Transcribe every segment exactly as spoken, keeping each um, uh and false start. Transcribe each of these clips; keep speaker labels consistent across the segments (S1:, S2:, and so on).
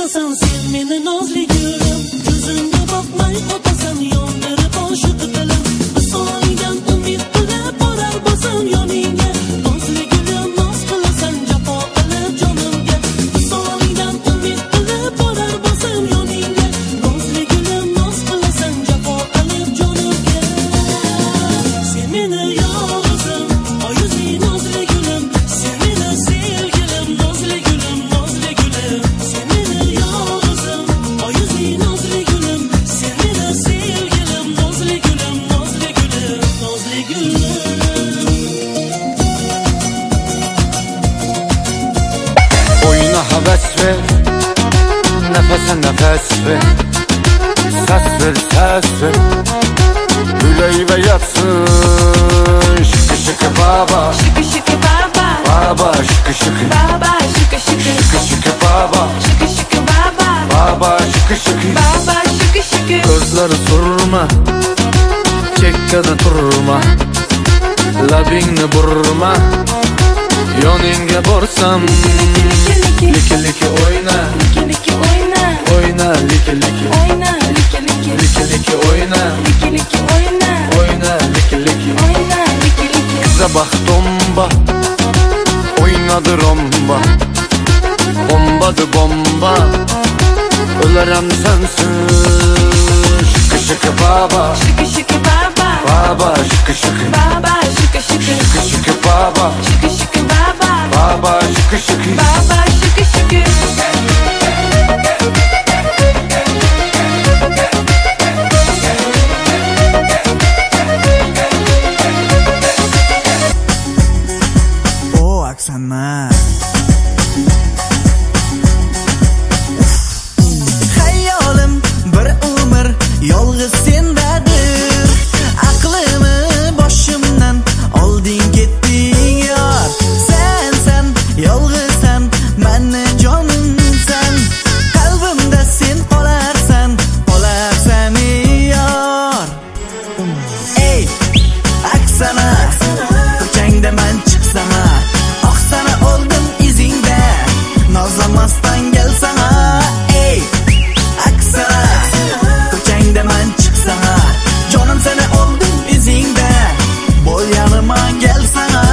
S1: Otasan sen meni nozli gülüm, gözümde bakmay otasan yondirib oshiq dilim. Visolingdan umid qilib borar bosan yoningga. Nozli gülüm noz qilasan jafo qilib jonimga. Visolingdan umid qilib borar bosan yoningga. Nozli gülüm noz qilasan jafo qilib jonimga. Sen meni yolg'izim, oyuzli nozli gülüm, sen meni sevgilim, nozli gülüm, nozli gülüm. Sen meni yolg'izim, oyuzli nozli gülüm, sen meni sevgilim, nozli gülüm, nozli gülüm, nozli gülüm.
S2: Oyuna havas ver, nefese nefes ver, ses ver, ses ver. Güley ve yatsın, şıkı şıkı baba,
S3: Şıkı şıkı baba,
S2: baba şıkı şıkı,
S3: baba şıkı şıkı,
S2: şıkı şıkı baba,
S3: şıkı şıkı baba,
S2: baba şıkı şıkı.
S3: baba şıkı şıkı.
S2: Gözleri surma, çekkede durma, labingni burma, yoningga borsam, liki liki oyna,
S3: Liki liki oyna,
S2: oyna liki liki,
S3: oyna liki liki,
S2: liki liki oyna,
S3: liki liki oyna,
S2: oyna liki liki.
S3: oyna liki liki.
S2: Kıza bak tomba, oynadı romba, bombadı bomba, ölerem sensiz. Şıkı şıkı baba,
S3: Şıkı şıkı baba,
S2: baba şıkı şıkı,
S3: baba şıkı şıkı,
S2: şıkı şıkı baba,
S3: şıkı şıkı baba,
S2: baba şıkı şıkı.
S3: baba şıkı şıkı.
S4: O Aksana. Hayolim bir umr yolg'iz sendadir. Aqlimni boshimdan olding ketding yor. Sen sen yolg'izsan, meni jonimsan. Qalbimda sen qolarsan, qolarsan yor. Ey Aksana, ko'changda men chiqsana, oqsana oldim izingda, nozlamasdan gelsana. Ey Aksana, ko'changda men chiqsana, jonim seni oldim izingda, bo'l yanıma gelsana.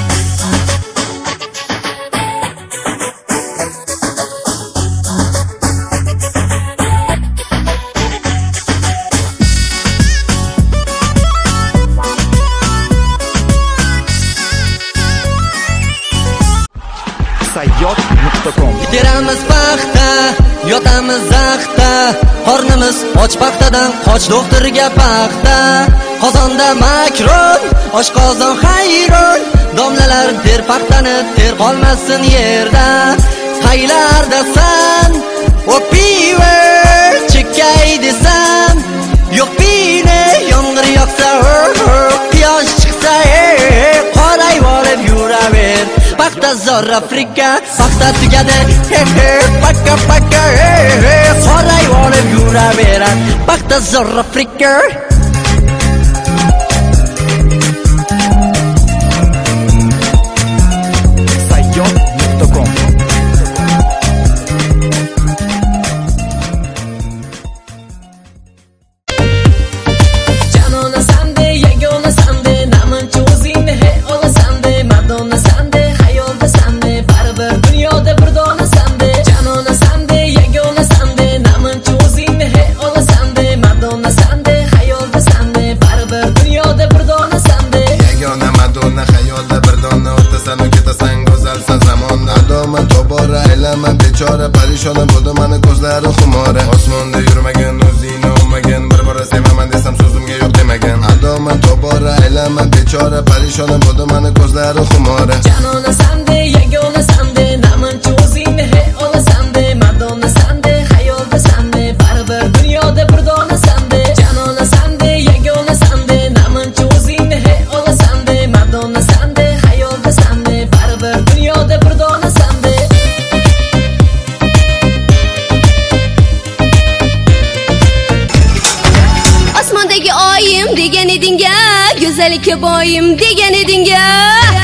S5: sayyod nuqta com.
S6: Teramiz paxta, yotamiz zaxta, qornimiz och paxtadan qoch doktorga paxta. Qozonda makron, oshqozon hayron, domlalar ter paxtani, ter qolmasin yerda. Haylardasan, o piva chekay desam, yo'q pine, yomg'ir yoqsa, quyosh chiqsa, qorayib olib yuraver. Paxta zor Afrika, paxta tugadi, paka paka, qorayib olib yuraverar. Paxta zor Afrika.
S5: sayyod nuqta com.
S1: Janona sande, yagona sande, namancha o'zingni hey olasande, Madonna sande, hayolda sande, baribir dunyoda bir dona sande. Janona sande, yagona sande, namancha o'zingni hey olasande, Madonna sande, hayolda sande, baribir dunyoda bir dona sande.
S7: Yagona Madonna hayolda bir dona, o'tasan u ketasan go'zalsan zamonda. Adoman tobora aylama bechora, parishona bo'ldi mani ko'zlari xumora. Osmonda yurmagan, o'zingni olmagan, bir bora sevaman desam so'zimga yo'q demagan. Adoman tobora aylama bechora, parishona bo'ldi mani ko'zlari xumora.
S1: Janona sande, yagona sande, namancha o'zingni hey olasande, Madonna sande, hayolda sande, baribir dunyoda bir dona sande. Janona sande, yagona sande, namancha o'zingni hey olasande, Madonna sande, hayolda sande, baribir dunyoda bir dona sande.
S8: Osmondagi oyim degan edinga, go'zallikka boyim degan edinga.